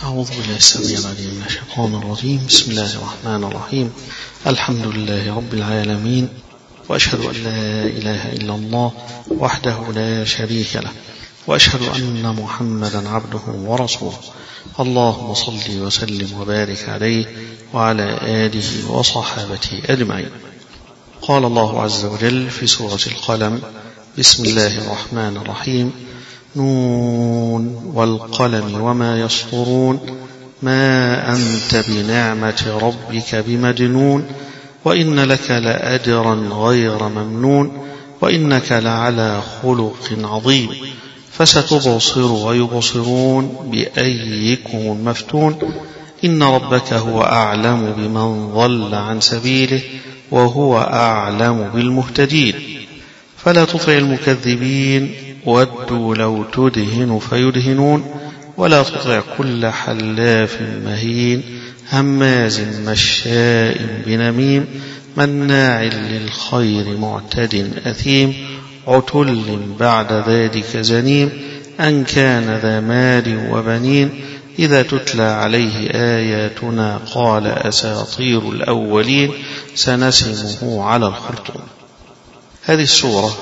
أعوذ بالله السميع العليم من الشيطان الرجيم. بسم الله الرحمن الرحيم. الحمد لله رب العالمين، وأشهد أن لا إله إلا الله وحده لا شريك له، وأشهد أن محمدا عبده ورسوله. اللهم صل وسلم وبارك عليه وعلى آله وصحابته أجمعين. قال الله عز وجل في سورة القلم: بسم الله الرحمن الرحيم. نون والقلم وما يسطرون، ما أنت بنعمة ربك بمجنون، وإن لك لأجرا غير ممنون، وإنك لعلى خلق عظيم، فستبصر ويبصرون بأيكم المفتون، إن ربك هو أعلم بمن ضل عن سبيله وهو أعلم بالمهتدين، فلا تطع المكذبين ودوا لو تدهن فيدهنون، ولا تطع كل حلاف مهين هماز مشاء بنميم مناع للخير معتد أثيم عتل بعد ذلك زنيم أن كان ذا مال وبنين إذا تتلى عليه آياتنا قال أساطير الأولين سنسمه على الخرطوم. هذه السورة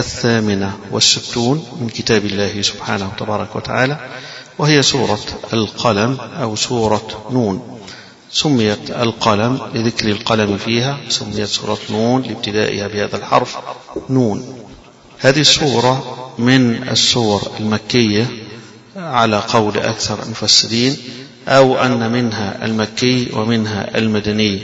68 من كتاب الله سبحانه وتبارك وتعالى، وهي سورة القلم أو سورة نون. سميت القلم لذكر القلم فيها، سميت سورة نون لابتدائها بهذا الحرف نون. هذه السورة من السور المكية على قول أكثر المفسرين، أو أن منها المكي ومنها المدني.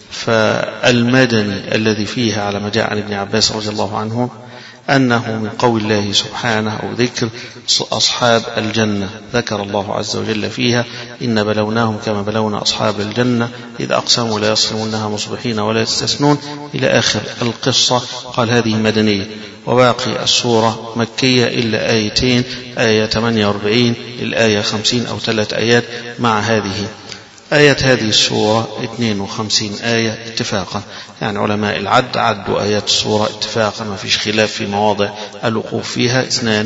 فالمدني الذي فيها على ما جاء عن ابن عباس رضي الله عنه أنه من قول الله سبحانه أو ذكر أصحاب الجنة، ذكر الله عز وجل فيها: إن بلوناهم كما بلونا أصحاب الجنة إذ أقسموا لا يصرمونها مصبحين ولا يستثنون إلى آخر القصة. قال هذه مدنية، وباقي السورة مكية إلا آيتين، آية 48 الآية 50 أو 3 آيات مع هذه. آيات هذه السورة 52 آية اتفاقا، يعني علماء العد عدوا آيات السورة اتفاقا، ما فيش خلاف في مواضع الوقوف فيها.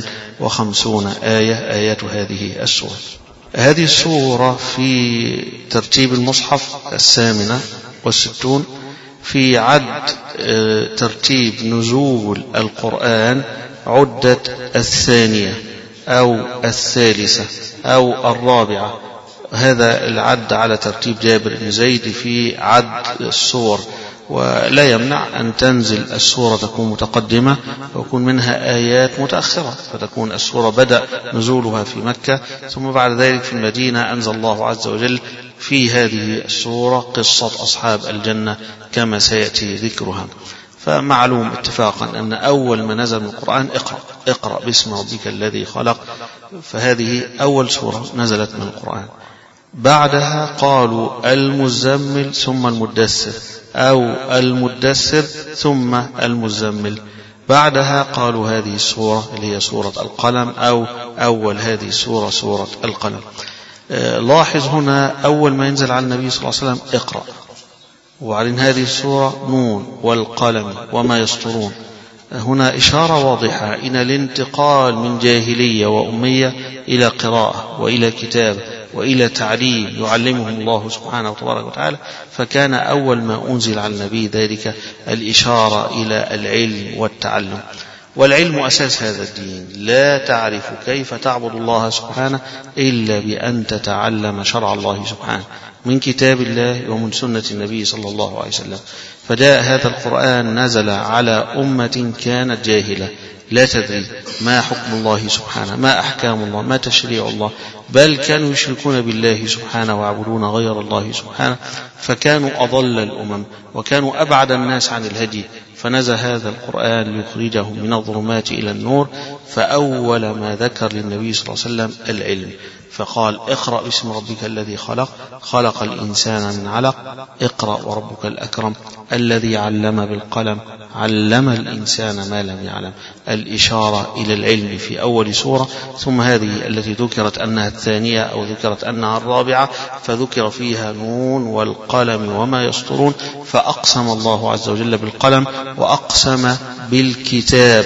52 آية آيات هذه السورة. هذه السورة في ترتيب المصحف 68، في عد ترتيب نزول القرآن عدة 2 أو 3 أو 4. هذا العد على ترتيب جابر بن زيد في عد السور، ولا يمنع أن تنزل السورة تكون متقدمة ويكون منها آيات متأخرة، فتكون السورة بدأ نزولها في مكة ثم بعد ذلك في المدينة أنزل الله عز وجل في هذه السورة قصة أصحاب الجنة كما سيأتي ذكرها. فمعلوم اتفاقا أن أول ما نزل من القرآن اقرأ باسم ربك الذي خلق، فهذه أول سورة نزلت من القرآن. بعدها قالوا المزمل ثم المدثر، أو المدثر ثم المزمل. بعدها قالوا هذه السورة اللي هي سورة القلم، أو أول هذه السورة سورة القلم. لاحظ هنا أول ما ينزل على النبي صلى الله عليه وسلم اقرأ، وبعدين هذه السورة نون والقلم وما يسطرون. هنا إشارة واضحة إلى الانتقال من جاهلية وأمية إلى قراءة وإلى كتاب وإلى تعليم يعلمهم الله سبحانه وتبارك وتعالى. فكان أول ما أنزل على النبي ذلك الإشارة إلى العلم والتعلم، والعلم أساس هذا الدين. لا تعرف كيف تعبد الله سبحانه إلا بأن تتعلم شرع الله سبحانه من كتاب الله ومن سنة النبي صلى الله عليه وسلم. فجاء هذا القرآن نزل على أمة كانت جاهلة لا تدري ما حكم الله سبحانه، ما أحكام الله، ما تشريع الله، بل كانوا يشركون بالله سبحانه ويعبدون غير الله سبحانه، فكانوا أضل الأمم وكانوا أبعد الناس عن الهدي. فنزل هذا القرآن ليخرجهم من الظلمات إلى النور. فأول ما ذكر للنبي صلى الله عليه وسلم العلم، فقال اقرأ باسم ربك الذي خلق، خلق الإنسان من علق، اقرأ وربك الأكرم الذي علم بالقلم، علم الإنسان ما لم يعلم. الإشارة إلى العلم في أول سورة، ثم هذه التي ذكرت أنها 2 أو ذكرت أنها 4 فذكر فيها نون والقلم وما يسطرون. فأقسم الله عز وجل بالقلم وأقسم بالكتاب،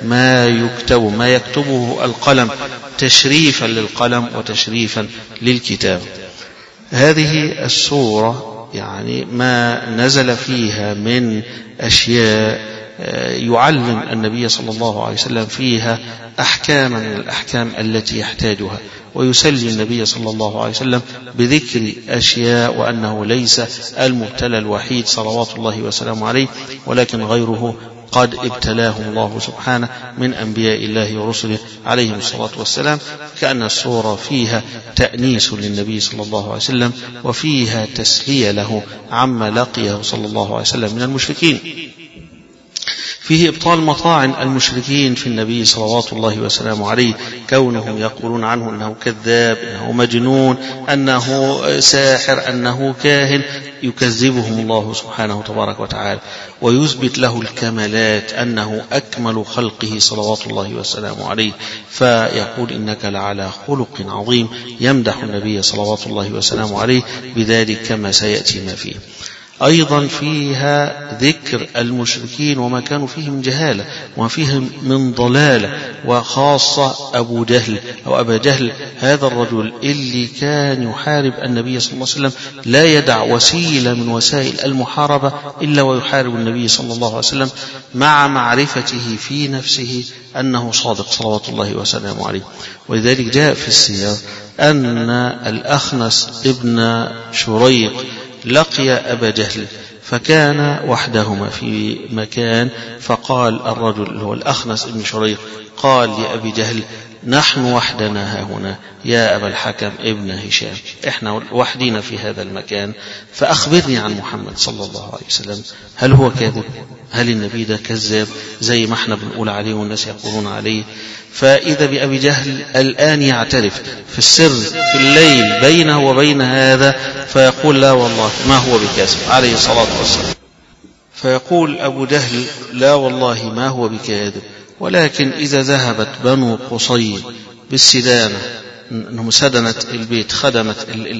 ما يكتبه القلم تشريفا للقلم وتشريفا للكتاب. هذه السورة يعني ما نزل فيها من أشياء يعلم النبي صلى الله عليه وسلم فيها أحكاما من الأحكام التي يحتاجها، ويسلي النبي صلى الله عليه وسلم بذكر أشياء وأنه ليس المبتلى الوحيد صلوات الله وسلامه عليه، ولكن غيره قد ابتلاهم الله سبحانه من أنبياء الله ورسله عليهم الصلاة والسلام. كأن السورة فيها تأنيس للنبي صلى الله عليه وسلم، وفيها تسلية له عما لقيه صلى الله عليه وسلم من المشركين. فيه إبطال مطاعن المشركين في النبي صلوات الله وسلامه عليه، كونهم يقولون عنه أنه كذاب، أنه مجنون، أنه ساحر، أنه كاهن، يكذبهم الله سبحانه تبارك وتعالى ويثبت له الكمالات، أنه أكمل خلقه صلوات الله وسلامه عليه، فيقول إنك لعلى خلق عظيم، يمدح النبي صلوات الله وسلامه عليه بذلك كما سيأتي ما فيه. أيضا فيها ذكر المشركين وما كانوا فيه من جهالة وما فيه من ضلالة، وخاصة أبو جهل أو أبا جهل، هذا الرجل اللي كان يحارب النبي صلى الله عليه وسلم، لا يدع وسيلة من وسائل المحاربة إلا ويحارب النبي صلى الله عليه وسلم، مع معرفته في نفسه أنه صادق صلوات الله وسلامه عليه. ولذلك جاء في السياق أن الأخنس ابن شريق لقي أبا جهل، فكان وحدهما في مكان، فقال الرجل هو الأخنس ابن شريق قال لأبي جهل: نحن وحدنا ها هنا يا أبا الحكم ابن هشام، إحنا وحدنا في هذا المكان، فأخبرني عن محمد صلى الله عليه وسلم، هل هو كاذب؟ هل النبي ده كذاب زي ما احنا بنقول عليه والناس يقولون عليه؟ فإذا بأبي جهل الآن يعترف في السر في الليل بينه وبين هذا، فيقول: لا والله ما هو بكاذب عليه الصلاة والسلام. فيقول أبو جهل: لا والله ما هو بكاذب، ولكن إذا ذهبت بنو قصي بالسدانة، أنهم سدنت البيت، خدمت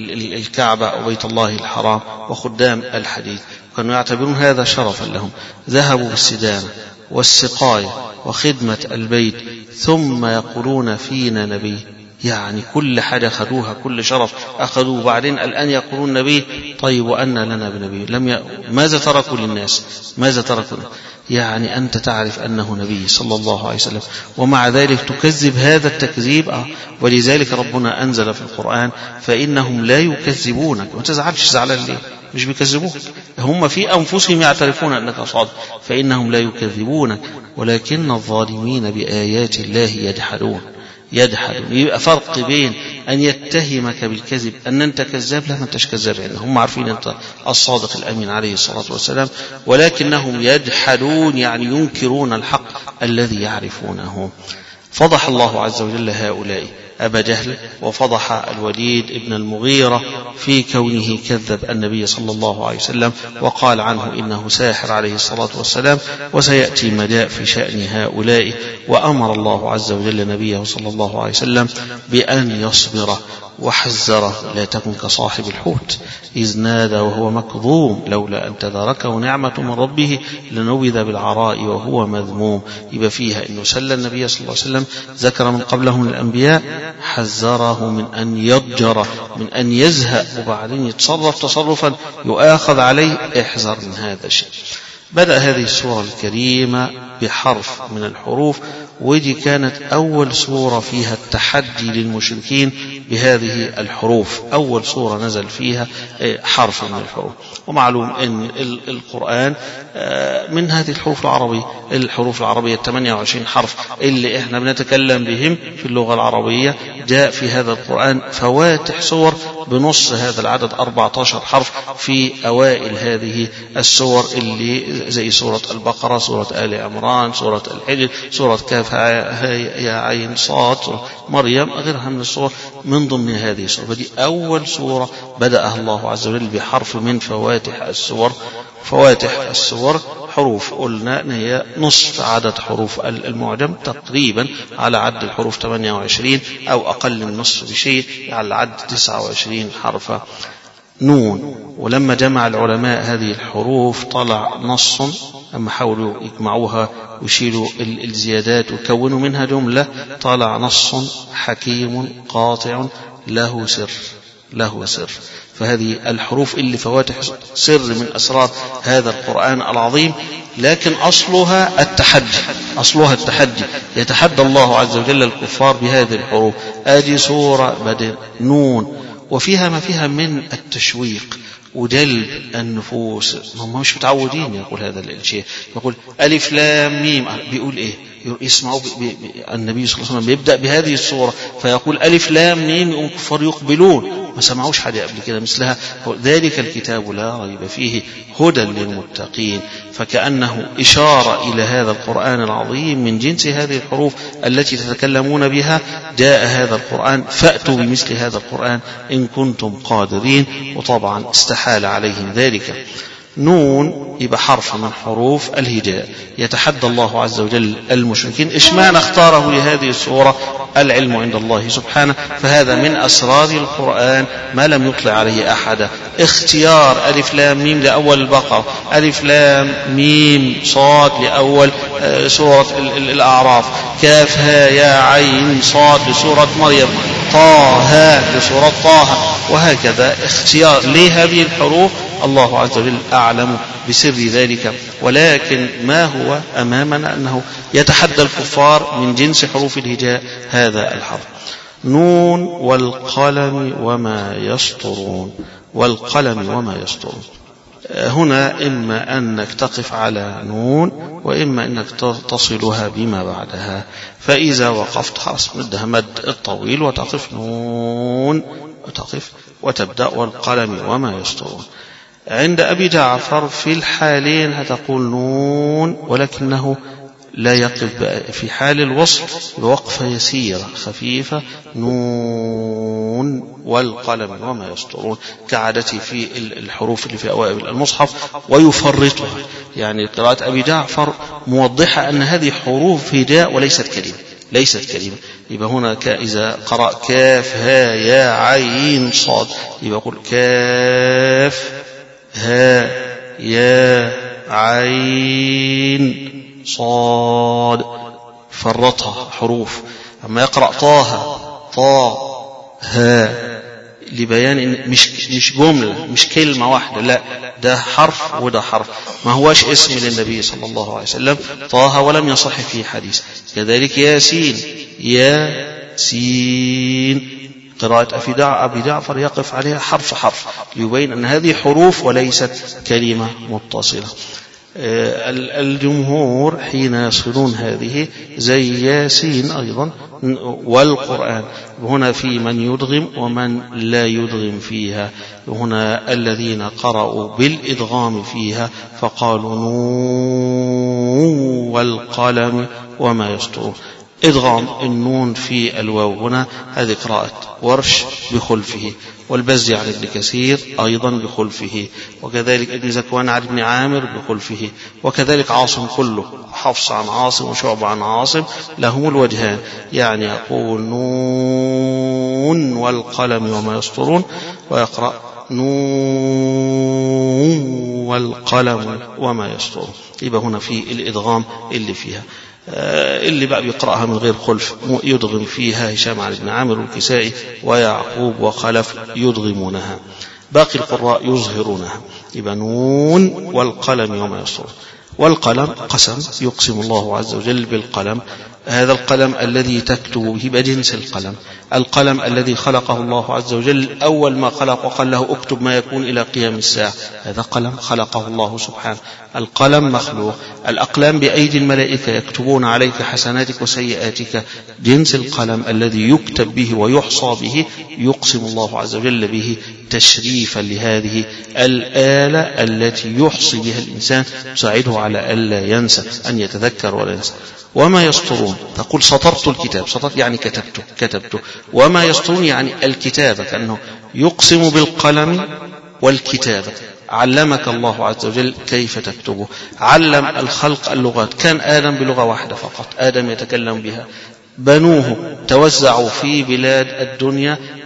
الكعبة أو بيت الله الحرام وخدام الحديث، كانوا يعتبرون هذا شرفا لهم، ذهبوا بالسدانة والسقاية وخدمة البيت، ثم يقولون فينا نبي، يعني كل حاجة أخذوها، كل شرف أخذوه، بعدين الآن يقولون نبي. طيب وأن لنا بنبي؟ ماذا تركوا للناس؟ ماذا تركوا؟ يعني أنت تعرف أنه نبي صلى الله عليه وسلم، ومع ذلك تكذب هذا التكذيب. ولذلك ربنا أنزل في القرآن: فإنهم لا يكذبونك. ما تزعلش، زعلان ليه؟ مش بيكذبوك، هم في أنفسهم يعترفون أنك صادق، فإنهم لا يكذبونك ولكن الظالمين بآيات الله يجحدون. يبقى فرق بين أن يتهمك بالكذب أن أنت كذاب، لا ما أنتش كذاب، يعني هم عارفين أنت الصادق الأمين عليه الصلاة والسلام، ولكنهم يجحدون يعني ينكرون الحق الذي يعرفونه. فضح الله عز وجل هؤلاء أبا جهل، وفضح الوليد ابن المغيرة في كونه كذب النبي صلى الله عليه وسلم وقال عنه إنه ساحر عليه الصلاة والسلام، وسيأتي ما جاء في شأن هؤلاء. وأمر الله عز وجل نبيه صلى الله عليه وسلم بأن يصبر وحذره: لا تكن كصاحب الحوت إذ نادى وهو مكظوم لولا أن تداركه نعمة من ربه لنبذ بالعراء وهو مذموم. يبقى فيها إنه سل النبي صلى الله عليه وسلم، ذكر من قبله من الأنبياء، حذره من أن يضجر، من أن يزهق وبعدين يتصرف تصرفا يؤاخذ عليه، احذر من هذا الشيء. بدأ هذه السورة الكريمة بحرف من الحروف، ودي كانت أول سورة فيها التحدي للمشركين بهذه الحروف، أول سورة نزل فيها حرف من الحروف. ومعلوم أن القرآن من هذه الحروف العربية 28 حرف اللي احنا بنتكلم بهم في اللغة العربية، جاء في هذا القرآن فواتح سور بنص هذا العدد 14 حرف في أوائل هذه السور، اللي زي سورة البقرة، سورة آل عمران، سورة الحجر، سورة كاف يا عين صاد، مريم، غيرها من السور من ضمن هذه السورة. فدي أول سورة بدأها الله عز وجل بحرف من فواتح السور. فواتح السور حروف قلنا أن هي نصف عدد حروف المعجم تقريبا، على عد الحروف 28 أو أقل من نصف بشيء، على عد 29 حرفا. نون. ولما جمع العلماء هذه الحروف طلع نص، أما حاولوا يجمعوها ويشيلوا الزيادات ويكونوا منها جملة، طلع نص حكيم قاطع له سر. فهذه الحروف اللي فواتح سر من أسرار هذا القرآن العظيم، لكن أصلها التحدي. يتحدى الله عز وجل الكفار بهذه الحروف. آدي سورة بدر نون، وفيها ما فيها من التشويق وجلب النفوس. هم مش متعودين يقول هذا الشيء، يقول ألف لام ميم، بيقول إيه؟ يسمعوا النبي صلى الله عليه وسلم بيبدأ بهذه الصورة فيقول ألف لام ميم، يقوم الكفار يقبلون، ما سمعوش حاجة قبل كده مثلها. ذلك الكتاب لا ريب فيه هدى للمتقين. فكأنه إشارة إلى هذا القرآن العظيم من جنس هذه الحروف التي تتكلمون بها. جاء هذا القرآن فأتوا بمثل هذا القرآن إن كنتم قادرين، وطبعا استحال عليهم ذلك. نون يبقى حرف من حروف الهجاء. يتحدى الله عز وجل المشركين. اشمعنى اختاره لهذه السورة؟ العلم عند الله سبحانه، فهذا من أسرار القرآن ما لم يطلع عليه أحد. اختيار ألف لام ميم لأول البقرة، ألف لام ميم صاد لأول سورة الأعراف، كاف ها يا عين صاد لسورة مريم، طه لسورة طه، وهكذا اختيار لهذه الحروف. الله عز وجل أعلم بسر ذلك، ولكن ما هو أمامنا أنه يتحدى الكفار من جنس حروف الهجاء هذا الحرف. نون والقلم وما يسطرون. والقلم وما يسطرون هنا إما أنك تقف على نون، وإما أنك تصلها بما بعدها. فإذا وقفت خلاص مدها مد الطويل وتقف نون، وتقف وتبدأ والقلم وما يسطرون. عند أبي جعفر في الحالين هتقول نون، ولكنه لا يقف في حال الوصل بوقفة يسيرة خفيفة، نون والقلم وما يسطرون، كعادتي في الحروف اللي في أوائل المصحف، ويفرطها. يعني قراءة أبي جعفر موضحة أن هذه حروف هجاء ليست كلمة. يبقى هنا إذا قرأ كاف ها يا عين صاد، يبقى يقول كاف ها يا عين صاد، فرطها حروف. أما يقرأ طه ها لبيان إن مش جملة، مش كلمة واحدة، لا ده حرف وده حرف، ما هواش اسم للنبي صلى الله عليه وسلم طه ولم يصح فيه حديث. كذلك ياسين قراءة أبي جعفر يقف عليها حرف ليبين أن هذه حروف وليست كلمة متصلة. الجمهور حين يصلون هذه زي ياسين أيضا والقرآن، هنا في من يدغم ومن لا يدغم فيها. هنا الذين قرأوا بالإدغام فيها فقالوا نون والقلم وما يسطرون. إدغام النون في الواو هنا هذه قراءة ورش بخلفه، والبزي عن ابن كثير أيضا بخلفه، وكذلك ابن زكوان عن ابن عامر بخلفه، وكذلك عاصم كله، حفص عن عاصم وشعب عن عاصم لهم الوجهان. يعني يقول نون والقلم وما يسطرون، ويقرأ نون والقلم وما يسطرون. يبقى هنا في الإدغام اللي فيها. اللي بقى بيقرأها من غير خلف يدغم فيها هشام عن ابن عامر والكسائي ويعقوب وخلف يدغمونها، باقي القراء يظهرونها. يبقى نون والقلم وما يسطرون. والقلم قسم، يقسم الله عز وجل بالقلم. هذا القلم الذي تكتب به بجنس القلم الذي خلقه الله عز وجل أول ما خلق وقال له اكتب ما يكون إلى قيام الساعة، هذا قلم خلقه الله سبحانه. القلم مخلوق. الأقلام بأيدي الملائكة يكتبون عليك حسناتك وسيئاتك، جنس القلم الذي يكتب به ويحصى به يقسم الله عز وجل به تشريفا لهذه الآلة التي يحصي بها الإنسان، تساعده على ألا ينسى، أن يتذكر ولا ينسى. وما يسطرون تقول سطرت الكتاب، سطرت يعني كتبته. وما يسطرون يعني الكتابة، كأنه يقسم بالقلم والكتابة. علمك الله عز وجل كيف تكتبه، علم الخلق اللغات. كان آدم بلغة واحدة فقط، آدم يتكلم بها، بنوه توزعوا في بلاد الدنيا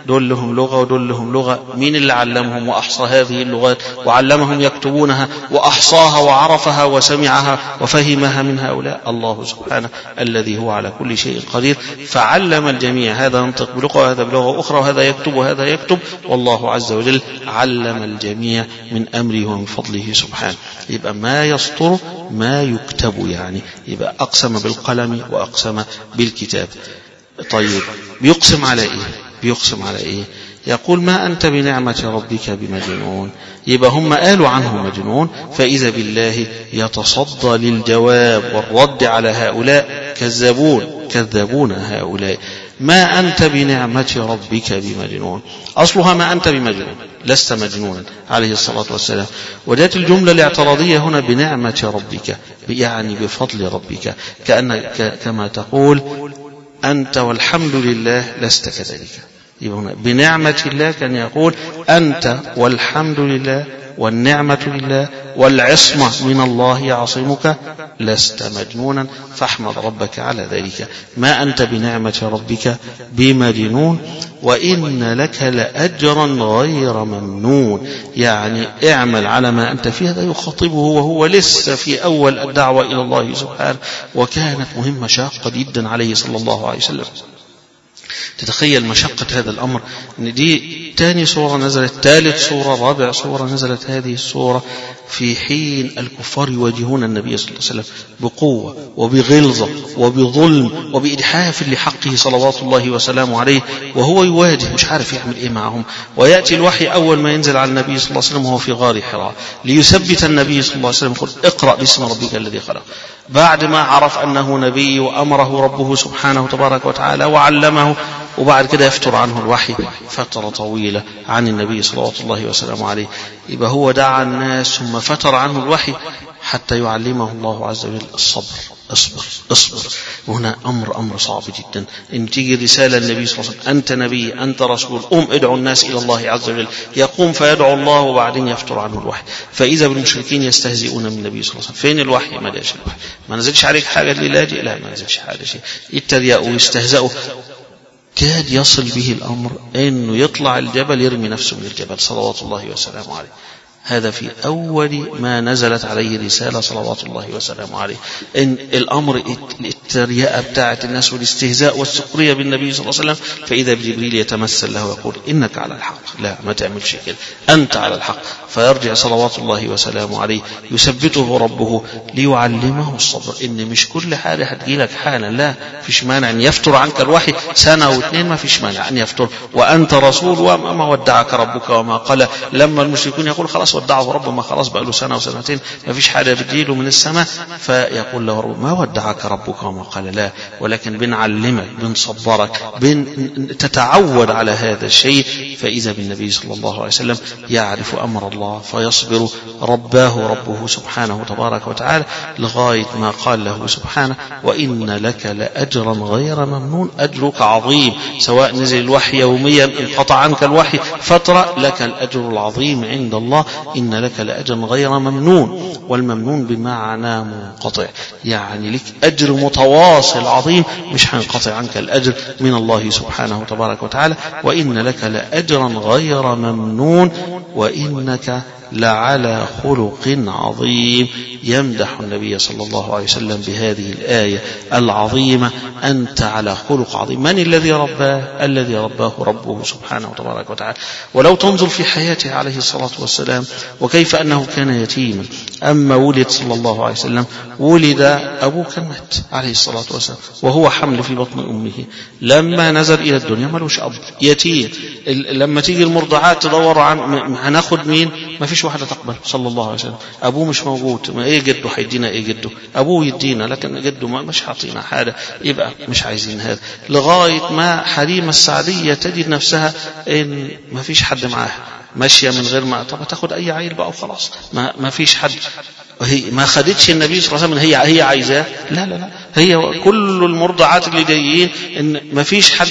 دول لهم لغة ودول لهم لغة. مين اللي علمهم وأحصى هذه اللغات وعلمهم يكتبونها وأحصاها وعرفها وسمعها وفهمها من هؤلاء؟ الله سبحانه الذي هو على كل شيء قدير، فعلم الجميع، هذا ينطق بلغة وهذا بلغة أخرى وهذا يكتب وهذا يكتب، والله عز وجل علم الجميع من أمره ومن فضله سبحانه. يبقى ما يسطر ما يكتب، يعني يبقى أقسم بالقلم وأقسم بالكتاب. طيب بيقسم على إيه؟ بيقسم على إيه؟ يقول ما أنت بنعمة ربك بمجنون. يبقى هم قالوا عنه مجنون، فإذا بالله يتصدى للجواب والرد على هؤلاء كذابون هؤلاء. ما أنت بنعمة ربك بمجنون، أصلها ما أنت بمجنون، لست مجنونا عليه الصلاة والسلام. وجاءت الجملة الاعتراضية هنا بنعمة ربك، يعني بفضل ربك، كما تقول أنت والحمد لله لست كذلك. يبقى هنا بنعمة الله كان يقول أنت والحمد لله والنعمة لله والعصمة من الله يعصمك، لست مجنونا، فاحمد ربك على ذلك. ما أنت بنعمة ربك بمجنون وإن لك لأجرا غير ممنون. يعني اعمل على ما أنت فيه. هذا يخاطبه وهو لسه في أول الدعوة إلى الله سبحانه، وكانت مهمة شاقة جدا عليه صلى الله عليه وسلم. تتخيل مشقة هذا الأمر، أن دي تاني سورة نزلت، ثالث سورة، رابع سورة نزلت هذه السورة في حين الكفار يواجهون النبي صلى الله عليه وسلم بقوة وبغلظة وبظلم وبإجحاف لحقه صلوات الله وسلامه عليه، وهو يواجه مش عارف يعمل إيه معهم. ويأتي الوحي أول ما ينزل على النبي صلى الله عليه وسلم وهو في غار حراء ليثبت النبي صلى الله عليه وسلم، يقول اقرأ باسم ربك الذي خلق. بعد ما عرف أنه نبي وأمره ربه سبحانه تبارك وتعالى وعلمه، وبعد كده يفتر عنه الوحي فترة طويلة عن النبي صلوات الله وسلامه عليه. يبقى هو دعا الناس ثم فتر عنه الوحي حتى يعلمه الله عز وجل الصبر. اصبر. وهنا أمر صعب جدا، إن تيجي رسالة النبي صلى الله عليه وسلم أنت نبي أنت رسول، ادعو الناس إلى الله عز وجل، يقوم فيدعو الله وبعدين يفتر عنه الوحي. فإذا بالمشركين يستهزئون من النبي صلى الله عليه وسلم. فين الوحي؟ ما جاش الوحي، ما نزلش عليك حاجة للاجئ، لا ما نزلش حاجة شيء. يتريقوا ويستهزئوا. كاد يصل به الأمر أنه يطلع الجبل يرمي نفسه من الجبل صلوات الله وسلامه عليه. هذا في أول ما نزلت عليه رسالة صلوات الله وسلامه عليه. إن الأمر الترياء بتاعة الناس والاستهزاء والسخرية بالنبي صلى الله عليه وسلم، فإذا بجبريل يتمثل له ويقول إنك على الحق، لا ما تعملش كده، أنت على الحق. فيرجع صلوات الله وسلامه عليه يثبته ربه ليعلمه الصبر، إن مش كل حاجة هتجيلك حالا، لا فيش مانع أن يفتر عنك الوحي سنة واثنين، ما فيش مانع أن يفتر، وأنت رسول وما ودعك ربك وما قال. لما المشركون يقول خلاص ودعه ربه، ما خلاص بقى له سنة وسنتين ما فيش حاجة بتجيله من السماء، فيقول له رب ما ودعك ربك وما قال، لا ولكن بنعلمك بنصبرك تتعود على هذا الشيء. فإذا بالنبي صلى الله عليه وسلم يعرف أمر الله فيصبر، رباه ربه سبحانه تبارك وتعالى لغاية ما قال له سبحانه وإن لك لأجرا غير ممنون. أجرك عظيم، سواء نزل الوحي يوميا انقطع عنك الوحي فترة، لك الأجر العظيم عند الله. إن لك لأجرا غير ممنون، والممنون بمعنى منقطع، يعني لك أجر متواصل عظيم مش هينقطع عنك الأجر من الله سبحانه تبارك وتعالى. وإن لك لأجرا غير ممنون وإنك لعلى خلق عظيم. يمدح النبي صلى الله عليه وسلم بهذه الآية العظيمة، أنت على خلق عظيم. من الذي رباه؟ الذي رباه ربه سبحانه وتبارك وتعالى. ولو تنظر في حياته عليه الصلاة والسلام وكيف أنه كان يتيما، أما ولد صلى الله عليه وسلم ولد أبوه كان مات عليه الصلاة والسلام وهو حمل في بطن أمه. لما نزل إلى الدنيا ملوش أب، يتيم. لما تيجي المرضعات تدور عن هناخد مين، ما فيش واحدة تقبل صلى الله عليه وسلم. أبوه مش موجود، ما إيه جده هيدينا؟ إيه جده؟ أبوه يدينا لكن جده مش هيعطينا حاجة، يبقى مش عايزين هذا. لغاية ما حليمة السعدية تجد نفسها إن ما فيش حد معاها، ماشية من غير ما، طب تاخد أي عيل بقى وخلاص، ما فيش حد. هي ما خدتش النبي صلى الله عليه وسلم هي عايزاه، لا هي كل المرضعات اللي جايين إن ما فيش حد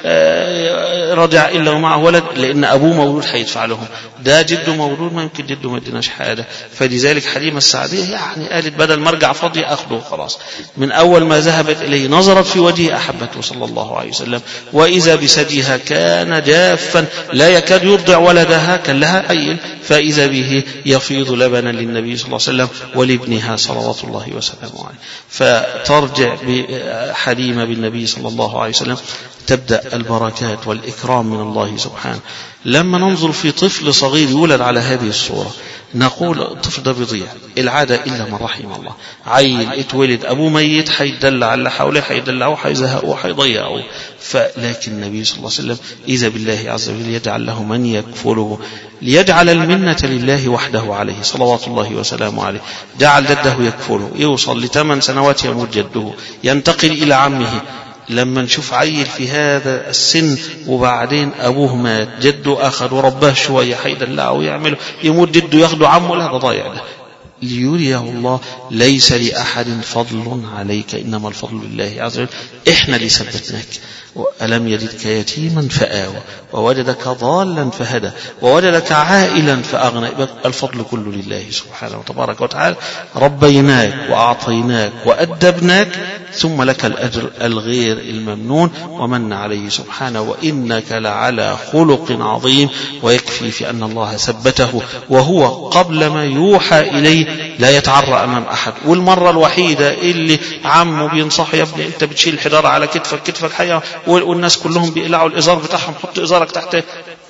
رجع إلا ومعه ولد، لأن أبوه مولود هيدفع لهم. ده جده مولود ما يمكن جده ما يديناش حاجة. فلذلك حليمة السعدية يعني قالت بدل ما ارجع فاضية أخذه خلاص. من أول ما ذهبت إليه نظرت في وجهه أحبته صلى الله عليه وسلم، وإذا بثديها كان جافا لا يكاد يرضع ولدها، كان لها عيل، فإذا به يفيض لبنا للنبي صلى الله عليه وسلم ولابنها صلوات الله وسلامه عليه. فترجع بحليمة بالنبي صلى الله عليه وسلم، تبدأ البركات والإكرام من الله سبحانه. لما ننظر في طفل صغير يولد على هذه الصورة نقول الطفل ده بيضيع، العادة إلا من رحم الله. عيل اتولد أبوه ميت حيدلع اللي حوله، حيدلعه، حيزهقه، حيضيعه. لكن النبي صلى الله عليه وسلم إذا بالله عز وجل يجعل له من يكفله، ليجعل المنة لله وحده عليه صلوات الله وسلامه عليه. جعل جده يكفله، يوصل ل8 سنوات يموت جده، ينتقل إلى عمه. لما نشوف عيل في هذا السن وبعدين أبوه مات، جده أخذ ورباه شوية، حيدلعه ويعمله، يموت جده ياخده عمه، لا ده ضايع ده. ليريه الله ليس لأحد فضل عليك إنما الفضل لله عز وجل. إحنا اللي ثبتناك. ألم يجدك يتيما فآوى ووجدك ضالا فهدى ووجدك عائلا فأغنى. الفضل كله لله سبحانه وتبارك وتعالى. ربيناك وأعطيناك وأدبناك، ثم لك الأجر الغير الممنون ومن عليه سبحانه. وإنك لعلى خلق عظيم. ويكفي في أن الله ثبته وهو قبل ما يوحى إليه لا يتعرى أمام أحد. والمرة الوحيدة اللي عمه بينصح، يا ابني أنت بتشيل الحجارة على كتفك، كتفك حياة، والناس كلهم بيقلعوا الإزار بتاعهم، حط إزارك تحته،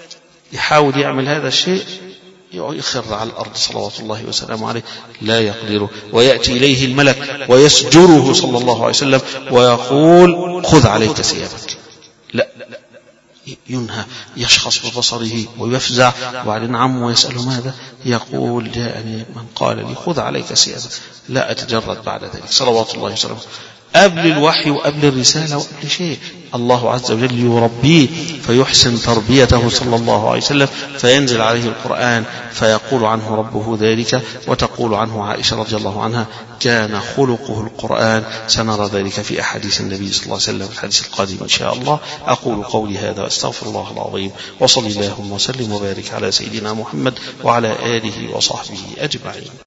يحاول يعمل هذا الشيء يخر على الأرض صلوات الله وسلامه عليه، لا يقدره. ويأتي إليه الملك ويسجره صلى الله عليه وسلم ويقول خذ عليك ثيابك. لا، ينهى، يشخص ببصره ويفزع. وبعدين عمه يسأله ماذا؟ يقول جاءني من قال لي خذ عليك ثيابك لا أتجرد بعد ذلك صلوات الله وسلامه. قبل الوحي وقبل الرسالة وقبل شيء الله عز وجل يربيه فيحسن تربيته صلى الله عليه وسلم، فينزل عليه القرآن فيقول عنه ربه ذلك. وتقول عنه عائشة رضي الله عنها كان خلقه القرآن. سنرى ذلك في أحاديث النبي صلى الله عليه وسلم في الحديث القادم إن شاء الله. أقول قولي هذا وأستغفر الله العظيم، وصلى اللهم وسلم وبارك على سيدنا محمد وعلى آله وصحبه أجمعين.